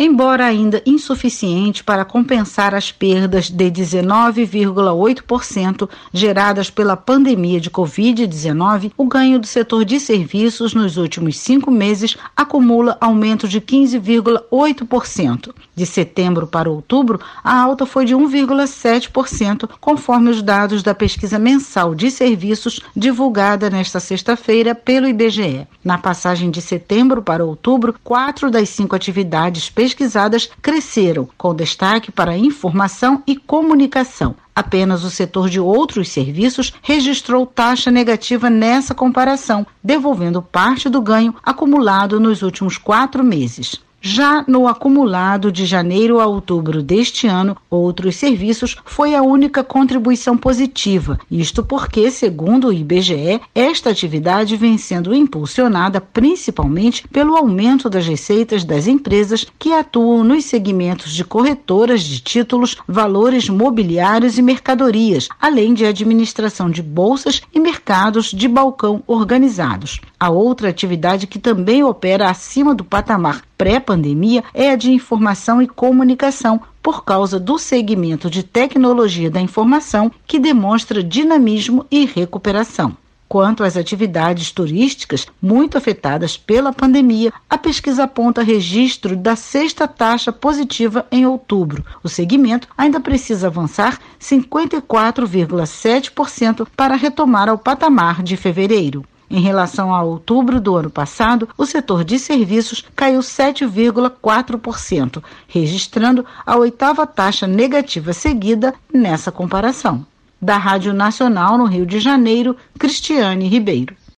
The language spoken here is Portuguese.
embora ainda insuficiente para compensar as perdas de 19,8% geradas pela pandemia de Covid-19, o ganho do setor de serviços nos últimos 5 meses acumula aumento de 15,8%. De setembro para outubro, a alta foi de 1,7%, conforme os dados da pesquisa mensal de serviços divulgada nesta sexta-feira pelo IBGE. Na passagem de setembro para outubro, 4 das 5 atividades pesquisadas cresceram, com destaque para informação e comunicação. Apenas o setor de outros serviços registrou taxa negativa nessa comparação, devolvendo parte do ganho acumulado nos últimos 4 meses. Já no acumulado de janeiro a outubro deste ano, outros serviços foi a única contribuição positiva. Isto porque, segundo o IBGE, esta atividade vem sendo impulsionada principalmente pelo aumento das receitas das empresas que atuam nos segmentos de corretoras de títulos, valores mobiliários e mercadorias, além de administração de bolsas e mercados de balcão organizados. A outra atividade que também opera acima do patamar pré-pandemia é a de informação e comunicação, por causa do segmento de tecnologia da informação, que demonstra dinamismo e recuperação. Quanto às atividades turísticas, muito afetadas pela pandemia, a pesquisa aponta registro da 6ª taxa positiva em outubro. O segmento ainda precisa avançar 54,7% para retomar ao patamar de fevereiro. Em relação a outubro do ano passado, o setor de serviços caiu 7,4%, registrando a 8ª taxa negativa seguida nessa comparação. Da Rádio Nacional no Rio de Janeiro, Cristiane Ribeiro.